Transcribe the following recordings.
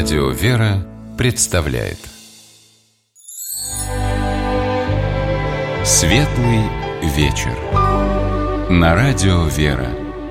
Радио «Вера» представляет Светлый вечер на Радио «Вера».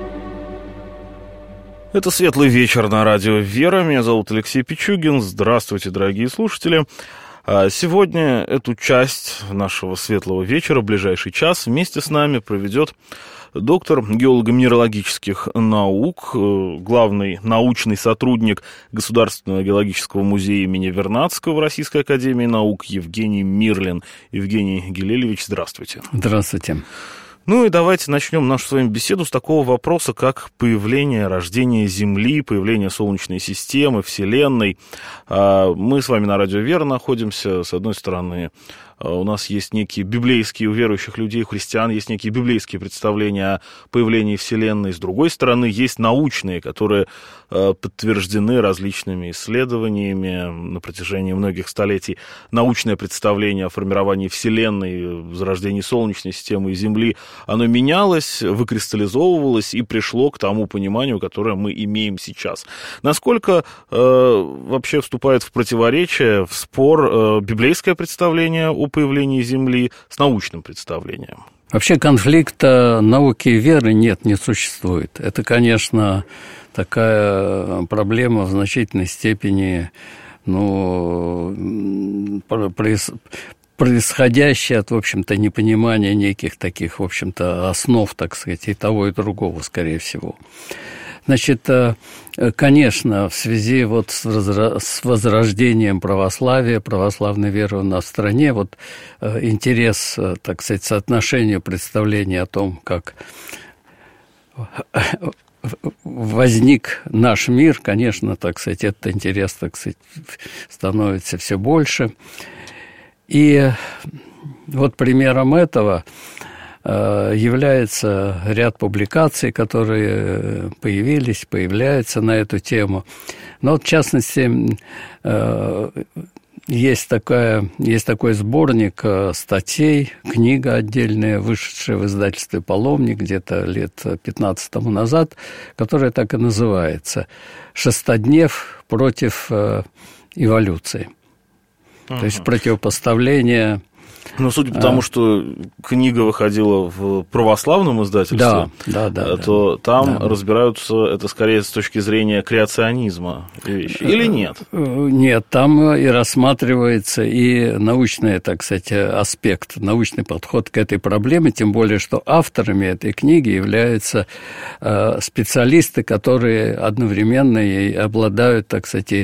Это «Светлый вечер» на Радио «Вера». Меня зовут Алексей Пичугин. Здравствуйте, дорогие слушатели. Сегодня эту часть нашего «Светлого вечера», ближайший час, вместе с нами проведет доктор геолого-минералогических наук, главный научный сотрудник Государственного геологического музея имени Вернадского Российской академии наук Евгений Мирлин. Евгений Гилельевич, здравствуйте. Здравствуйте. Ну и давайте начнем нашу с вами беседу с такого вопроса, как появление, рождение Земли, появление Солнечной системы, Вселенной. Мы с вами на Радио «Вера» находимся. С одной стороны, у нас есть некие библейские, у верующих людей, у христиан, есть некие библейские представления о появлении Вселенной. С другой стороны, есть научные, которые подтверждены различными исследованиями на протяжении многих столетий. Научное представление о формировании Вселенной, зарождении Солнечной системы и Земли, оно менялось, выкристаллизовывалось и пришло к тому пониманию, которое мы имеем сейчас. Насколько вообще вступает в противоречие, в спор библейское представление о появлении Земли с научным представлением? Вообще конфликта науки и веры не существует. Это, конечно, такая проблема в значительной степени, происходящая от, в общем-то, непонимания неких таких, в общем-то, основ, так сказать, и того, и другого, скорее всего. Значит, конечно, в связи вот с возрождением православия, православной веры у нас в стране, вот интерес, так сказать, соотношению представления о том, как возник наш мир, конечно, так сказать, этот интерес, так сказать, становится все больше. И вот примером этого является ряд публикаций, которые появляются на эту тему. Но, в частности, есть такой сборник статей, книга отдельная, вышедшая в издательстве «Паломник» где-то лет 15 тому назад, которая так и называется «Шестоднев против эволюции». То есть противопоставление. Но судя по тому, что книга выходила в православном издательстве, то там разбираются это скорее с точки зрения креационизма вещи. Или нет? Нет, там и рассматривается и научный, так сказать, аспект, научный подход к этой проблеме, тем более, что авторами этой книги являются специалисты, которые одновременно и обладают, так сказать,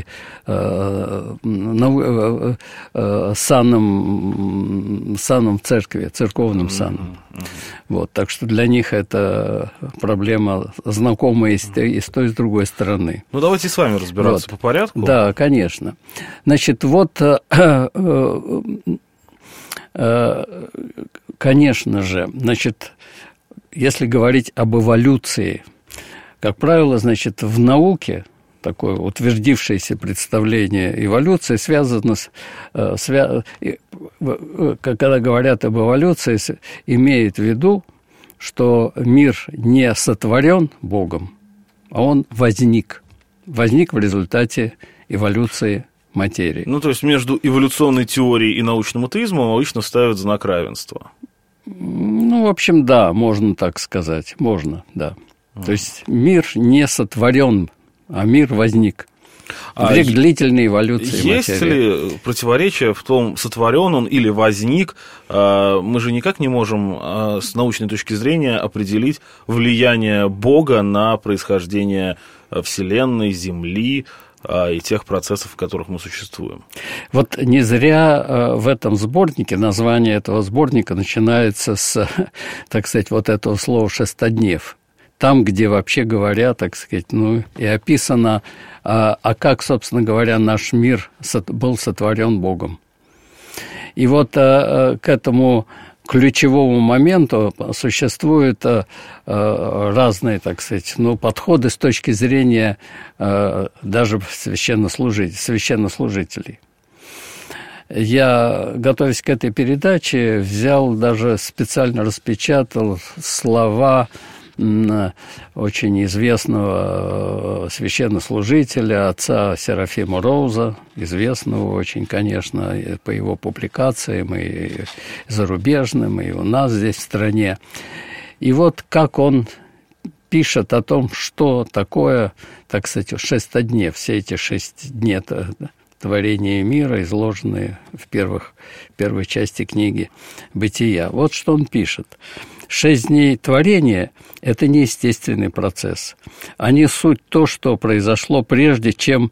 саном церкви, церковным саном. Вот, так что для них это проблема знакомая и с той, и с другой стороны. Ну, давайте с вами разбираться по порядку. Да, конечно. Значит, вот, конечно же, значит, если говорить об эволюции, как правило, значит, в науке такое утвердившееся представление эволюции связано когда говорят об эволюции, имеют в виду, что мир не сотворен Богом, а он возник в результате эволюции материи. Ну, то есть между эволюционной теорией и научным атеизмом обычно ставят знак равенства. Ну, в общем, да, можно так сказать, можно, да. То есть мир не сотворен, а мир возник. Век длительной эволюции материи. Есть ли противоречие в том, сотворен он или возник? Мы же никак не можем с научной точки зрения определить влияние Бога на происхождение Вселенной, Земли и тех процессов, в которых мы существуем. Вот не зря в этом сборнике, название этого сборника начинается с, так сказать, вот этого слова «шестоднев». Там, где вообще говоря, так сказать, и описано, как, собственно говоря, наш мир был сотворен Богом. И вот к этому ключевому моменту существуют разные, так сказать, подходы с точки зрения даже священнослужителей. Я, готовясь к этой передаче, специально распечатал слова очень известного священнослужителя, отца Серафима Роуза, известного очень, конечно, по его публикациям и зарубежным, и у нас здесь в стране. И вот как он пишет о том, что такое, так сказать, шестоднев, все эти 6 дней творения мира, изложенные в первой части книги «Бытия». Вот что он пишет. 6 дней творения – это неестественный процесс. Они суть то, что произошло прежде, чем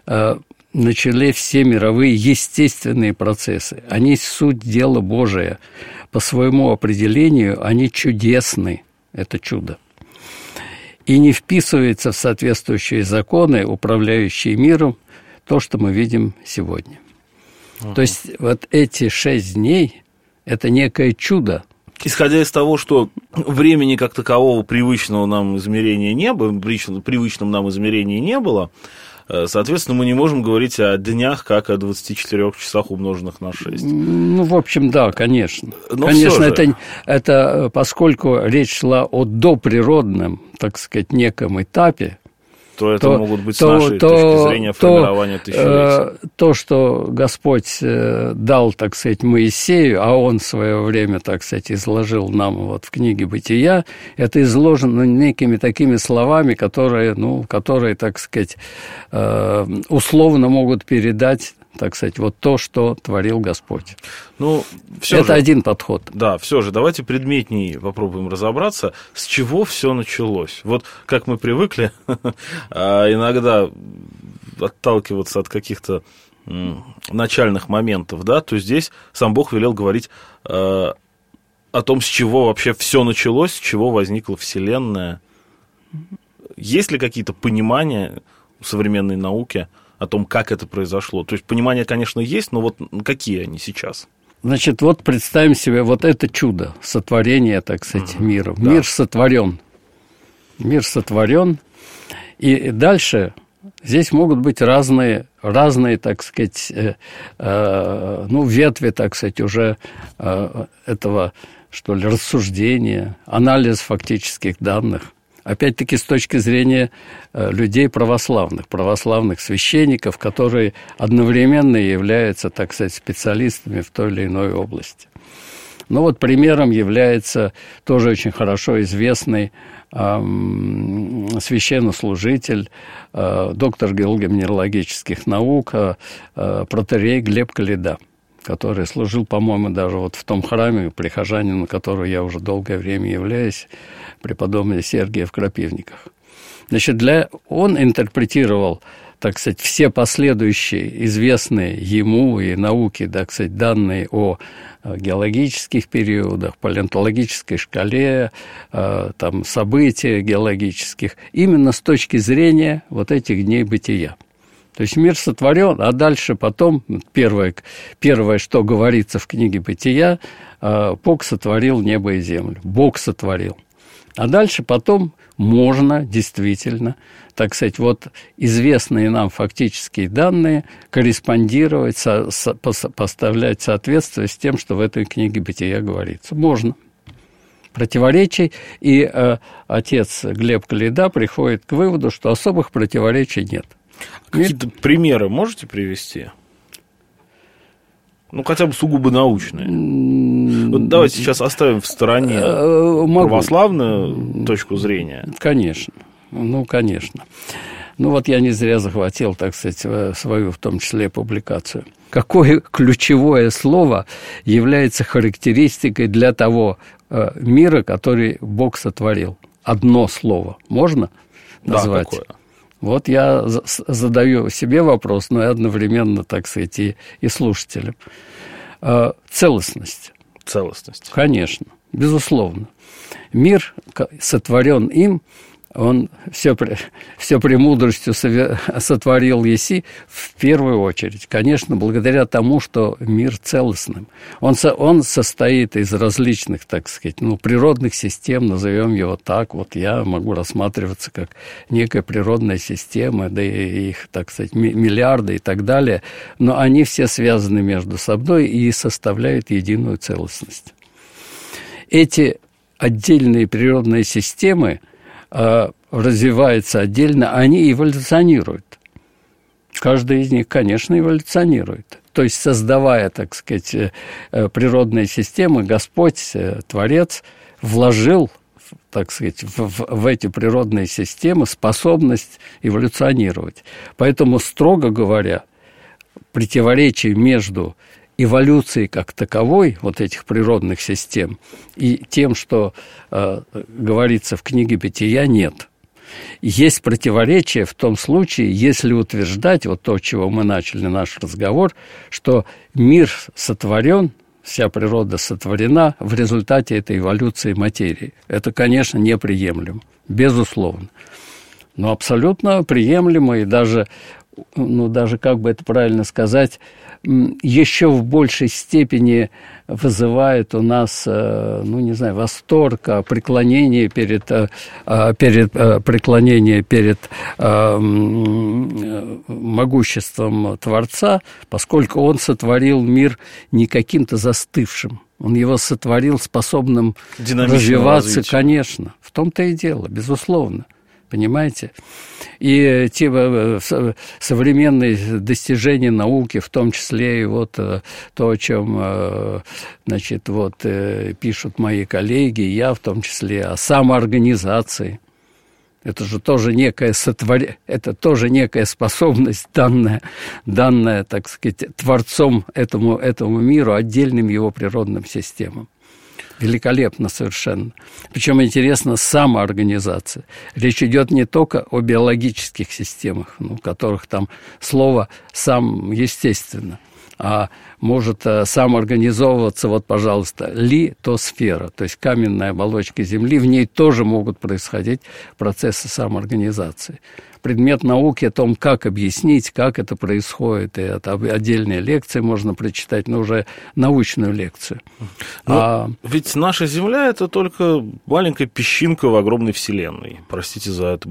начали все мировые естественные процессы. Они суть дела Божия. По своему определению они чудесны. Это чудо. И не вписывается в соответствующие законы, управляющие миром, то, что мы видим сегодня. То есть вот эти 6 дней – это некое чудо. Исходя из того, что времени как такового привычного нам измерения не было, привычном нам измерении не было, соответственно, мы не можем говорить о днях, как о 24 часах, умноженных на 6. Ну, в общем, да, конечно. Но конечно, это поскольку речь шла о доприродном, так сказать, неком этапе, то это могут быть с нашей точки зрения формирования тысячелетий. То, что Господь дал, так сказать, Моисею, а он в свое время, так сказать, изложил нам вот в книге «Бытия», это изложено некими такими словами, которые, так сказать, условно могут передать, так сказать, вот то, что творил Господь. Это один подход. Да, все же, давайте предметнее попробуем разобраться, с чего все началось. Вот как мы привыкли иногда отталкиваться от каких-то начальных моментов, да, то здесь сам Бог велел говорить о том, с чего вообще все началось, с чего возникла Вселенная. Есть ли какие-то понимания у современной науки о том, как это произошло? То есть понимания, конечно, есть, но вот какие они сейчас? Значит, вот представим себе вот это чудо сотворения, так сказать, мира. Да. Мир сотворен. Мир сотворен. И дальше здесь могут быть разные, так сказать, ветви, так сказать, уже этого, что ли, рассуждения, анализ фактических данных. Опять-таки, с точки зрения людей православных священников, которые одновременно являются, так сказать, специалистами в той или иной области. Ну вот примером является тоже очень хорошо известный священнослужитель, доктор геологических наук, протоиерей Глеб Каледа, который служил, по-моему, даже вот в том храме, прихожанин, которого я уже долгое время являюсь, преподобный Сергия в Крапивниках. Значит, он интерпретировал, так сказать, все последующие известные ему и науке, так сказать, данные о геологических периодах, палеонтологической шкале, там, события геологических, именно с точки зрения вот этих дней бытия. То есть мир сотворен, а дальше потом, первое, что говорится в книге «Бытия», Бог сотворил небо и землю. Бог сотворил. А дальше потом можно действительно, так сказать, вот известные нам фактические данные корреспондировать, поставлять соответствие с тем, что в этой книге «Бытия» говорится. Можно. Противоречий, и отец Глеб Каледа приходит к выводу, что особых противоречий нет. Какие-то примеры можете привести? Хотя бы сугубо научные. Вот давайте сейчас оставим в стороне православную точку зрения. Конечно. Конечно. Вот я не зря захватил, так сказать, свою, в том числе, публикацию. Какое ключевое слово является характеристикой для того мира, который Бог сотворил? Одно слово можно назвать? Да, какое? Вот я задаю себе вопрос, но и одновременно, так сказать, и слушателям. Целостность. Целостность. Конечно, безусловно. Мир сотворен им, он все премудростью сотворил еси в первую очередь. Конечно, благодаря тому, что мир целостным. Он состоит из различных, так сказать, природных систем, назовем его так. Вот я могу рассматриваться как некая природная система, да и их, так сказать, миллиарды и так далее. Но они все связаны между собой и составляют единую целостность. Эти отдельные природные системы развиваются отдельно, они эволюционируют. Каждая из них, конечно, эволюционирует. То есть, создавая, так сказать, природные системы, Господь, Творец, вложил, так сказать, в эти природные системы способность эволюционировать. Поэтому, строго говоря, противоречие между эволюцией как таковой вот этих природных систем и тем, что говорится в книге «Бытия», нет. Есть противоречие в том случае, если утверждать, вот то, с чего мы начали наш разговор, что мир сотворен, вся природа сотворена в результате этой эволюции материи. Это, конечно, неприемлемо, безусловно. Но абсолютно приемлемо и даже, как бы это правильно сказать, еще в большей степени вызывает у нас, восторг, преклонение перед могуществом Творца, поскольку он сотворил мир не каким-то застывшим. Он его сотворил способным развиваться, развития. Конечно. В том-то и дело, безусловно. Понимаете? И те современные достижения науки, в том числе и вот то, о чем, пишут мои коллеги, я в том числе, о самоорганизации. Это же тоже некая это тоже некая способность, данная, так сказать, Творцом этому миру, отдельным его природным системам. Великолепно совершенно. Причем интересно самоорганизация. Речь идет не только о биологических системах, в которых там слово «сам» естественно, а может самоорганизовываться, пожалуйста, литосфера, то есть каменная оболочка Земли, в ней тоже могут происходить процессы самоорганизации. Предмет науки о том, как объяснить, как это происходит, и это отдельные лекции можно прочитать, но уже научную лекцию. Ведь наша Земля – это только маленькая песчинка в огромной Вселенной. Простите за эту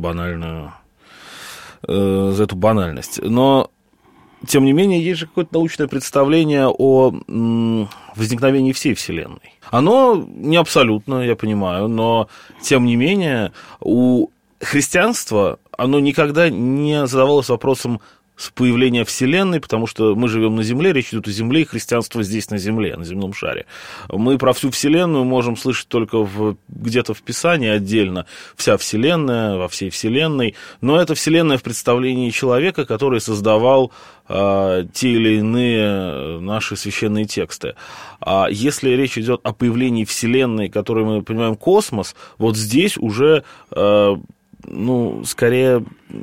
банальность. Но, тем не менее, есть же какое-то научное представление о возникновении всей Вселенной. Оно не абсолютно, я понимаю, но, тем не менее, у христианства оно никогда не задавалось вопросом с появления Вселенной, потому что мы живем на Земле, речь идет о Земле, и христианство здесь на Земле, на земном шаре. Мы про всю Вселенную можем слышать только где-то в Писании отдельно. Вся Вселенная, во всей Вселенной. Но это Вселенная в представлении человека, который создавал те или иные наши священные тексты. А если речь идет о появлении Вселенной, которую мы понимаем космос, вот здесь уже... скорее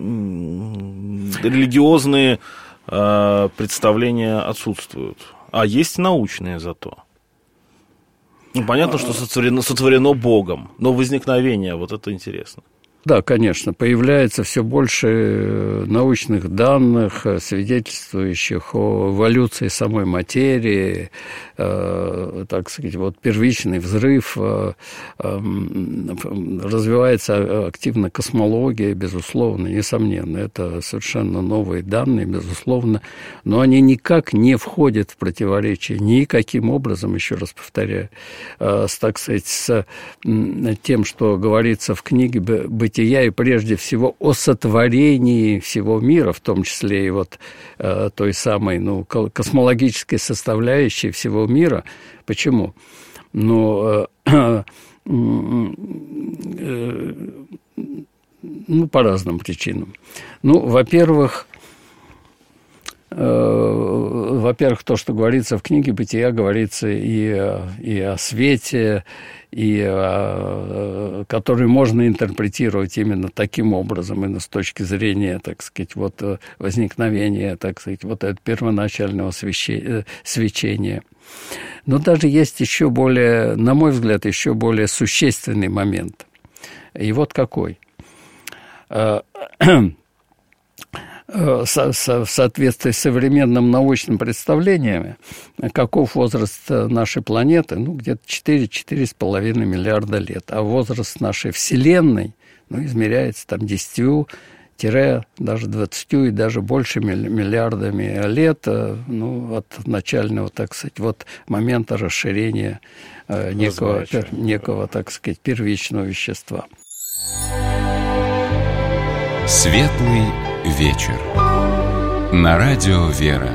религиозные представления отсутствуют. А есть научные зато. Понятно, что сотворено Богом, но возникновение, вот это интересно. Да, конечно, появляется все больше научных данных, свидетельствующих о эволюции самой материи, так сказать, первичный взрыв, развивается активно космология, безусловно, несомненно, это совершенно новые данные, безусловно, но они никак не входят в противоречие никаким образом, еще раз повторяю, так сказать, с тем, что говорится в книге «Бытия», и прежде всего о сотворении всего мира, в том числе и той самой космологической составляющей всего мира. Почему? По разным причинам. Во-первых, то, что говорится в книге «Бытия», говорится и о свете, который можно интерпретировать именно таким образом, именно с точки зрения, так сказать, возникновения, так сказать, этого первоначального свечения. Но даже есть еще более, на мой взгляд, еще более существенный момент. И вот какой. В соответствии с современным научным представлениями, каков возраст нашей планеты, где-то 4-4,5 миллиарда лет, а возраст нашей Вселенной, измеряется 10 даже 20 и даже больше миллиардами лет, от начального, так сказать, момента расширения некого, так сказать, первичного вещества. Светлый вечер. На радио «Вера».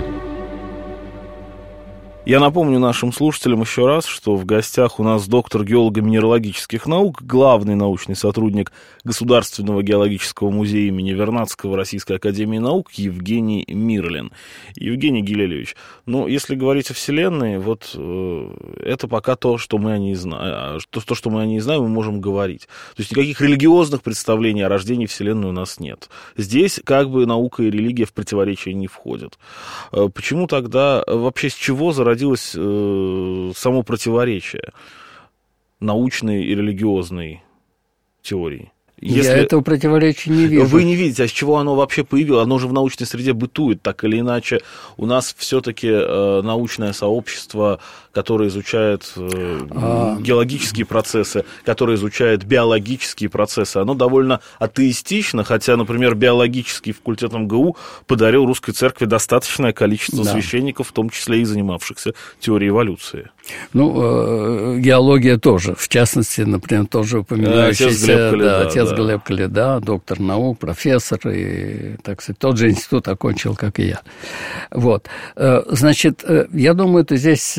Я напомню нашим слушателям еще раз, что в гостях у нас доктор геолого-минералогических наук, главный научный сотрудник Государственного геологического музея имени Вернадского Российской академии наук Евгений Мирлин. Евгений Гилелевич, если говорить о Вселенной, это пока то, что мы о ней знаем. То, что мы о ней знаем, мы можем говорить. То есть никаких религиозных представлений о рождении Вселенной у нас нет. Здесь наука и религия в противоречие не входят. Почему тогда, вообще с чего зародилось само противоречие научной и религиозной теории? Я этого противоречия не вижу. Вы не видите, а с чего оно вообще появилось? Оно же в научной среде бытует, так или иначе. У нас все-таки научное сообщество, которое изучает геологические процессы, которое изучает биологические процессы, оно довольно атеистично, хотя, например, биологический факультет МГУ подарил русской церкви достаточное количество священников, в том числе и занимавшихся теорией эволюции. Геология тоже, в частности, например, тоже упоминающийся отец Глеб Коляда, доктор наук, профессор, и, так сказать, тот же институт окончил, как и я. Значит, я думаю, это здесь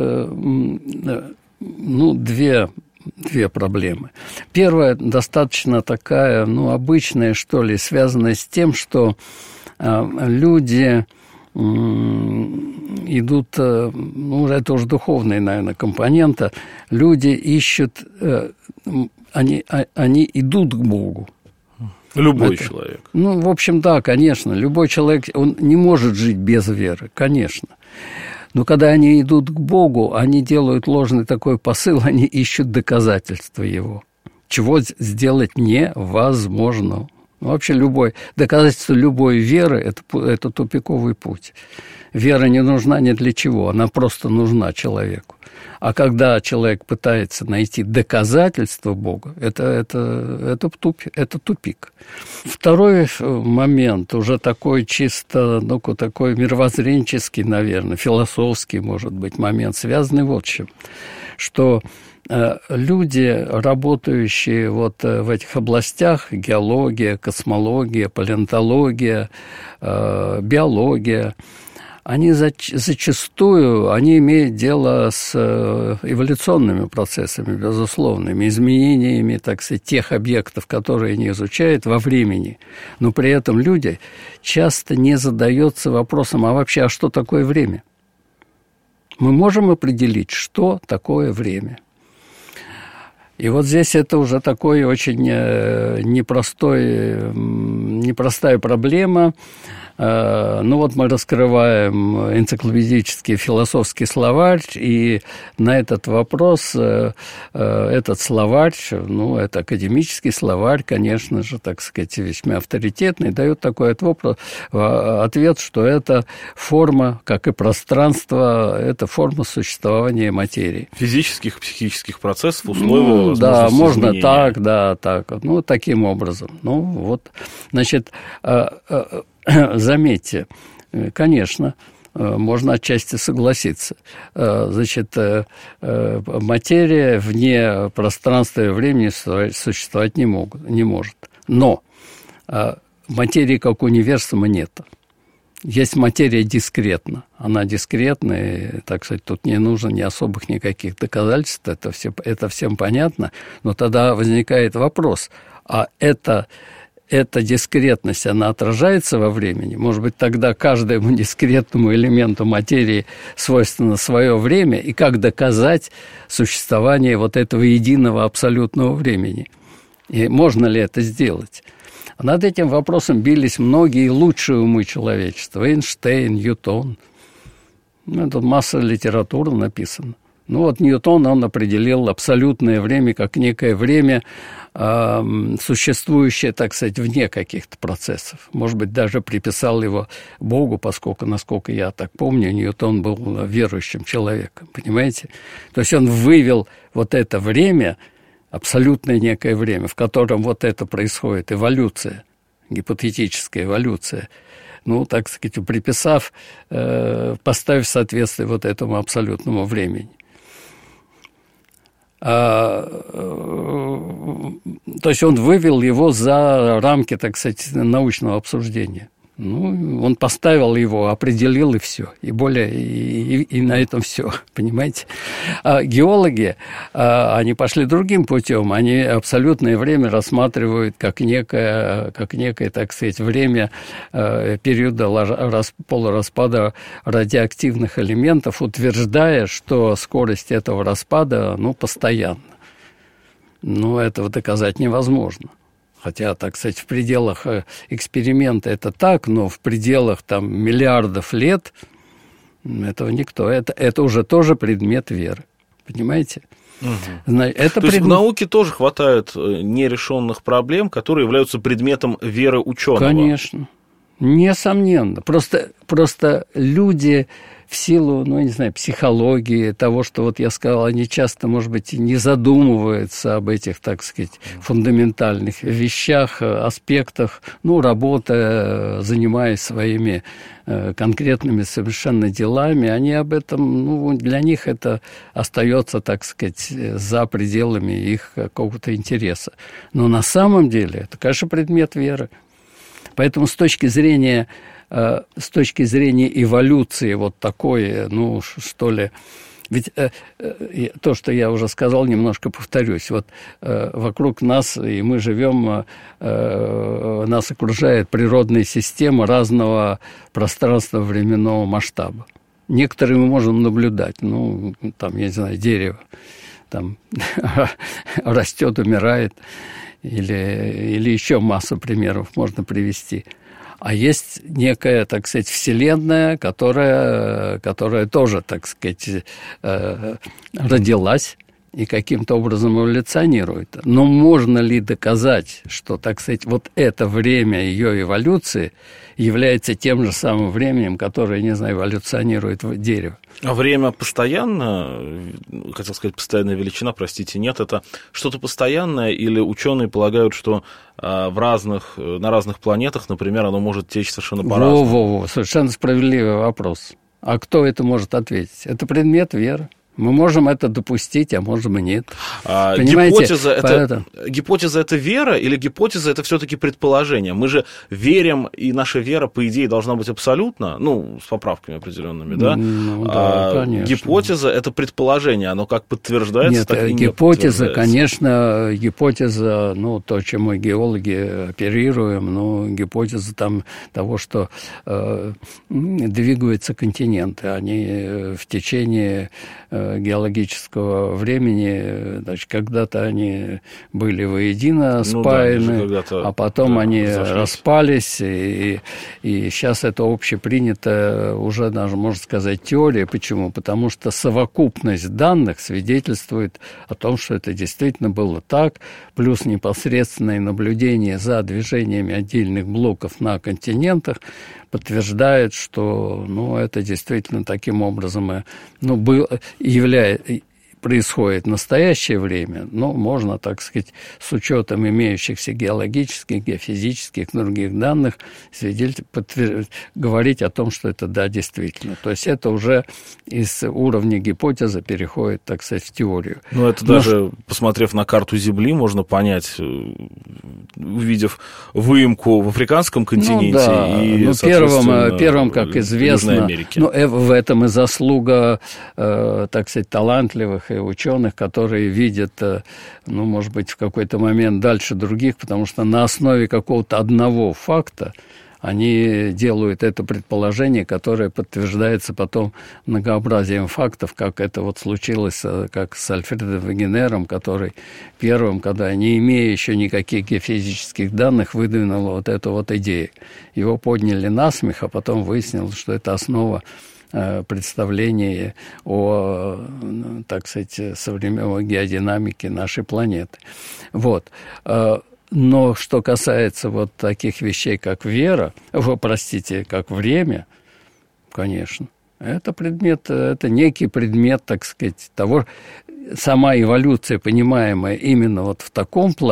две проблемы. Первая достаточно такая, обычная, что ли, связанная с тем, что люди идут, это уже духовная, наверное, компонента, люди ищут, они идут к Богу. Любой человек. В общем, да, конечно, любой человек, он не может жить без веры, конечно. Но когда они идут к Богу, они делают ложный такой посыл, они ищут доказательства его, чего сделать невозможно. Вообще доказательство любой веры – это тупиковый путь. Вера не нужна ни для чего, она просто нужна человеку. А когда человек пытается найти доказательства Бога, это тупик. Второй момент, уже такой чисто, такой мировоззренческий, наверное, философский, может быть, момент, связанный вот с чем, что люди, работающие в этих областях, геология, космология, палеонтология, биология, они зачастую имеют дело с эволюционными процессами, безусловными, изменениями, так сказать, тех объектов, которые они изучают во времени. Но при этом люди часто не задаются вопросом, а что такое время? Мы можем определить, что такое время? И здесь это уже такой очень непростая проблема. Мы раскрываем энциклопедический философский словарь, и на этот вопрос, этот словарь, это академический словарь, конечно же, так сказать, весьма авторитетный, дает такой ответ, что это форма, как и пространство, это форма существования материи. Физических и психических процессов, условий, да, можно изменения. так, таким образом. Значит, заметьте, конечно, можно отчасти согласиться. Значит, материя вне пространства и времени существовать не может. Но материи как универсума нет. Есть материя дискретна. Она дискретная, так сказать, тут не нужно ни особых никаких доказательств, это всем понятно. Но тогда возникает вопрос, а эта дискретность, она отражается во времени? Может быть, тогда каждому дискретному элементу материи свойственно свое время, и как доказать существование этого единого абсолютного времени? И можно ли это сделать? Над этим вопросом бились многие лучшие умы человечества. Эйнштейн, Ньютон. Тут масса литературы написано. Ньютон, он определил абсолютное время как некое время, существующее, так сказать, вне каких-то процессов. Может быть, даже приписал его Богу, поскольку, насколько я так помню, Ньютон был верующим человеком, понимаете? То есть он вывел это время, абсолютное некое время, в котором это происходит, эволюция. гипотетическая эволюция, ну, так сказать, приписав, поставив в соответствие вот этому абсолютному времени. То есть он вывел его за рамки, так сказать, научного обсуждения. Ну, он поставил его, определил, и все. И более, и на этом все, понимаете? А геологи, они пошли другим путем. Они абсолютное время рассматривают как некое, так сказать, время периода полураспада радиоактивных элементов, утверждая, что скорость этого распада, ну, постоянна. Но этого доказать невозможно. Хотя, так сказать, в пределах эксперимента это так, но в пределах там миллиардов лет этого никто. Это уже тоже предмет веры. Понимаете? Угу. То есть в науке тоже хватает нерешенных проблем, которые являются предметом веры ученого. Конечно. Несомненно. Просто люди в силу, ну, не знаю, психологии, того, что вот я сказал, они часто, может быть, не задумываются об этих, так сказать, фундаментальных вещах, аспектах, ну, работая, занимаясь своими конкретными совершенно делами, они об этом, ну, для них это остается, так сказать, за пределами их какого-то интереса. Но на самом деле это, конечно, предмет веры. Поэтому с точки зрения эволюции вот такой, ну, что ли, ведь то, что я уже сказал, немножко повторюсь. Вот вокруг нас, и мы живем, нас окружает природная система разного пространственно-временного масштаба. Некоторые мы можем наблюдать, ну, там, я не знаю, дерево, там растет, умирает, или еще массу примеров можно привести. А есть некая, так сказать, вселенная, которая тоже, так сказать, родилась и каким-то образом эволюционирует. Но можно ли доказать, что, так сказать, вот это время ее эволюции является тем же самым временем, которое, не знаю, эволюционирует в дерево? А время постоянно, хотел сказать, постоянная величина, простите, нет, это что-то постоянное, или ученые полагают, что на разных планетах, например, оно может течь совершенно по-разному? Совершенно справедливый вопрос. А кто это может ответить? Это предмет веры. Мы можем это допустить, а можем и нет. Гипотеза это вера или гипотеза это все-таки предположение? Мы же верим, и наша вера, по идее, должна быть абсолютно, ну, с поправками определенными, да? Ну, да, конечно. Гипотеза это предположение, оно как подтверждается, так и не подтверждается. Конечно, гипотеза, ну, то, чем мы геологи оперируем, ну, гипотеза там того, что двигаются континенты, они в течение геологического времени, значит, когда-то они были воедино спаяны, а потом они распались, и сейчас это общепринятая уже даже, можно сказать, теория. Почему? Потому что совокупность данных свидетельствует о том, что это действительно было так, плюс непосредственное наблюдение за движениями отдельных блоков на континентах подтверждает, что, ну, это действительно таким образом, ну, происходит в настоящее время, но можно, так сказать, с учетом имеющихся геологических, геофизических, других данных говорить о том, что это, да, действительно. То есть это уже из уровня гипотезы переходит, так сказать, в теорию. Ну, это даже, посмотрев на карту Земли, можно понять, увидев выемку в африканском континенте, ну, да. Первым, как известно, ну, в этом и заслуга, так сказать, талантливых и ученых, которые видят, ну, может быть, в какой-то момент дальше других, потому что на основе какого-то одного факта они делают это предположение, которое подтверждается потом многообразием фактов, как это вот случилось, как с Альфредом Вегенером, который первым, когда, не имея еще никаких геофизических данных, выдвинул вот эту вот идею. Его подняли на смех, а потом выяснилось, что это основа представление о, так сказать, современной геодинамике нашей планеты. Вот. Но что касается вот таких вещей, как вера, как время, конечно, это предмет, это некий предмет, так сказать, того, сама эволюция, понимаемая именно вот в таком плане,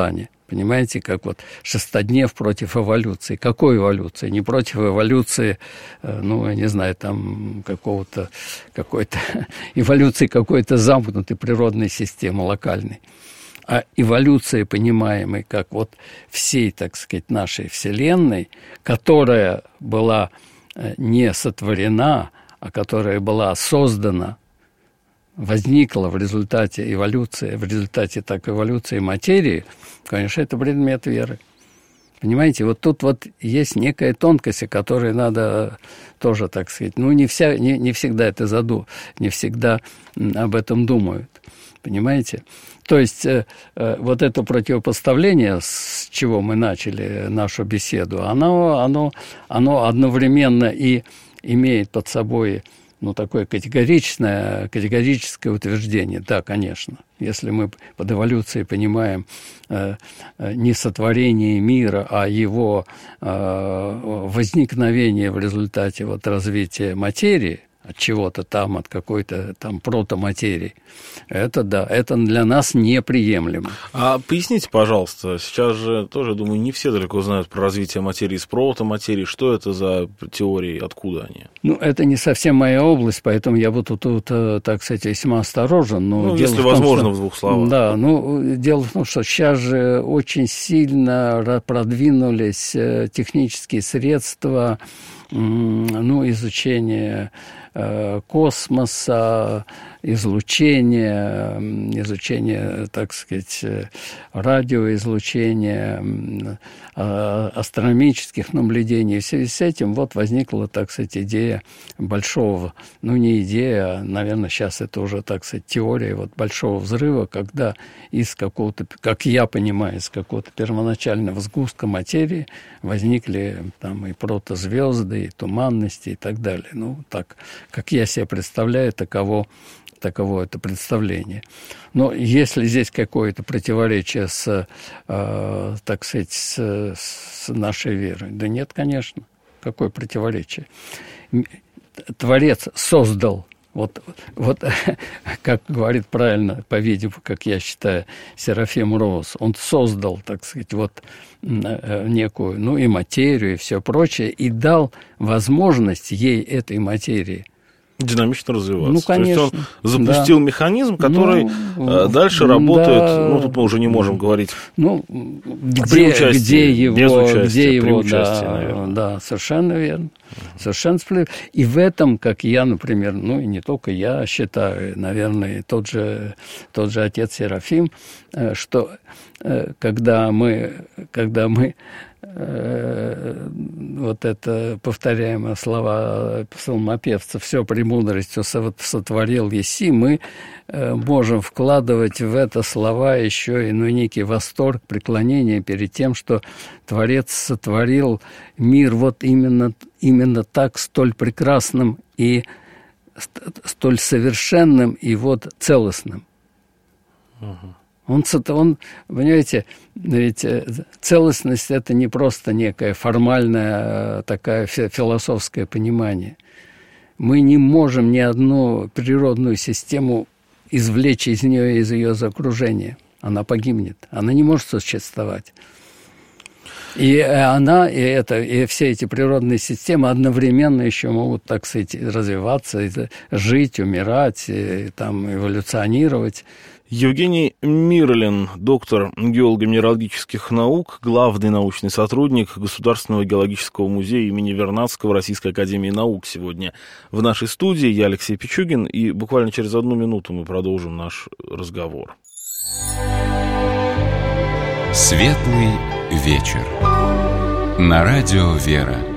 Понимаете, как вот шестоднев против эволюции. Какой эволюции? Не против эволюции, ну, я не знаю, там какой-то эволюции какой-то замкнутой природной системы локальной. А эволюция, понимаемой как вот всей, так сказать, нашей Вселенной, которая была не сотворена, а которая была создана, возникла в результате эволюции, в результате так эволюции материи, конечно, это предмет веры. Понимаете, вот тут вот есть некая тонкость, о которой надо тоже, так сказать, ну, не всегда это не всегда об этом думают. Понимаете? То есть вот это противопоставление, с чего мы начали нашу беседу, оно одновременно и имеет под собой, ну, такое категорическое утверждение. Да, конечно. Если мы под эволюцией понимаем не сотворение мира, а его возникновение в результате вот развития материи, от чего-то там, от какой-то там протоматерии, это да, это для нас неприемлемо. А поясните, пожалуйста, сейчас же тоже, думаю, не все далеко знают про развитие материи из протоматерии. Что это за теории, откуда они? Ну, это не совсем моя область, поэтому я буду тут, так сказать, весьма осторожен. Но ну, если возможно, в двух словах. Да, ну, дело в том, что сейчас же очень сильно продвинулись технические средства, ну, изучения космоса, излучения, так сказать, радиоизлучения, астрономических наблюдений. В связи с этим вот возникла, так сказать, идея большого, ну, не идея, а, наверное, сейчас это уже, так сказать, теория вот большого взрыва, когда из какого-то, как я понимаю, из какого-то первоначального сгустка материи возникли там и протозвезды, и туманности, и так далее. Ну, так, как я себе представляю, таково это представление. Но если здесь какое-то противоречие с, так сказать, с нашей верой, да нет, конечно. Какое противоречие? Творец создал, вот как говорит правильно, по-видимому, как я считаю, Серафим Роуз, он создал, так сказать, вот некую, ну, и материю, и все прочее, и дал возможность ей, этой материи, динамично развиваться. Ну, конечно. То есть он запустил механизм, который дальше работает, да, ну, тут мы уже не можем говорить. Ну, где его, да, совершенно верно. Совершенно справедливо. И в этом, как я, например, ну, и не только я считаю, наверное, тот же отец Серафим, что когда мы вот это повторяемые слова псалмопевца «все премудростью сотворил еси», мы можем вкладывать в это слова еще и некий восторг, преклонение перед тем, что Творец сотворил мир вот именно так, столь прекрасным и столь совершенным и вот целостным. Он, понимаете, ведь целостность – это не просто некое формальное такое философское понимание. Мы не можем ни одну природную систему извлечь из нее, из ее окружения. Она погибнет, она не может существовать. И все эти природные системы одновременно еще могут, так сказать, развиваться, жить, умирать, там, эволюционировать. Евгений Мирлин, доктор геолого-минералогических наук, главный научный сотрудник Государственного геологического музея имени Вернадского Российской академии наук, сегодня в нашей студии. Я Алексей Пичугин, и буквально через 1 минуту мы продолжим наш разговор. Светлый вечер. На радио «Вера».